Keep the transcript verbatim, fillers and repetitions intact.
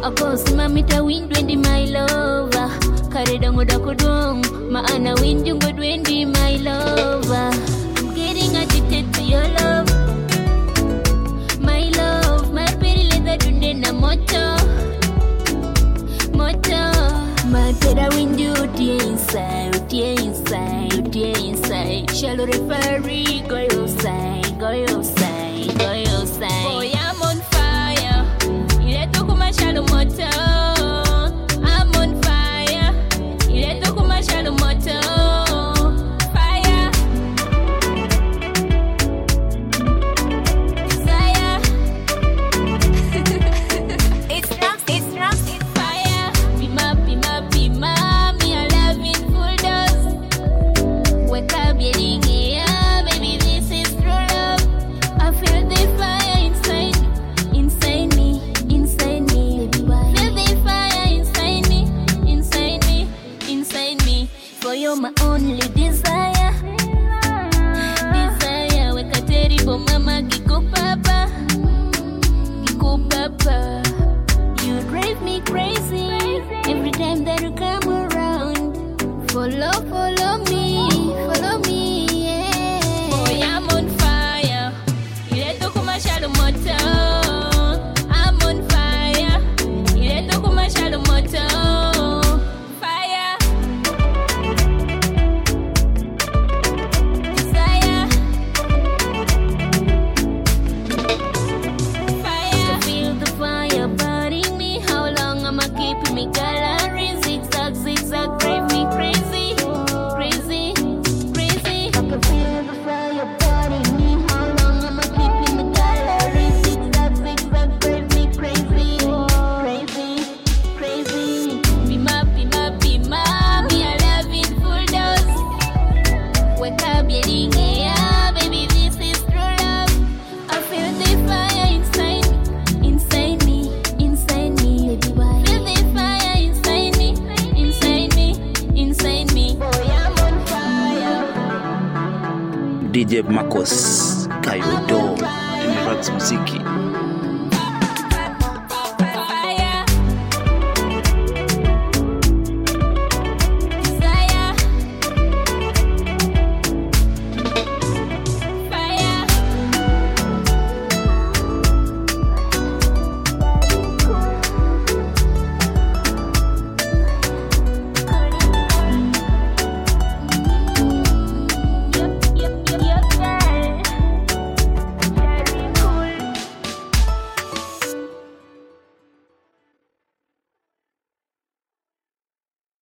Akosimamita wind wendi my lover. Karedango dakodong maana wind jungo wendi my lover. I'm getting addicted to your love. My love, my pretty leather dunde na moto. Moto. My pera wind you dear inside, dear inside, dear inside. Shallow referee, go your side, go your side, go your side. Boy, I'm on fire. Ile tukuma shallow moto. I'm on fire. Ile tukuma shallow moto. Fire. Desire. It's not, it's not, it's fire. Pima, pima, pima. Me a love in full dose. Wake up, getting here, baby, this is true love. I feel the fire inside, inside me, inside me. Feel the fire inside me, inside me, inside me. For you're my only desire, desire. Weka terrible mama, gigo papa, gigo papa. You drive me crazy every time that you come around. Follow, follow me, follow me, yeah. Boy, I'm on fire. Ile tukuma shallow moto. I'm on fire. Ile tukuma shallow moto. Fire. Desire. Fire. Feel the fire burning me. How long am I keeping me gallery? Zigzag, zigzag, drive me crazy, crazy, crazy. I can feel the fire burning me. How long am I keeping the gallery? Zigzag, zigzag, drive me crazy, crazy, crazy. Pima, pima, pima. Me a love in full dose. Wake up, getting here, baby, this is true love. I feel the fire inside, inside me, inside me. Feel the fire inside me, inside me, inside me. Boy, I'm on fire. D J Marcos Kayodo Rax Muziki.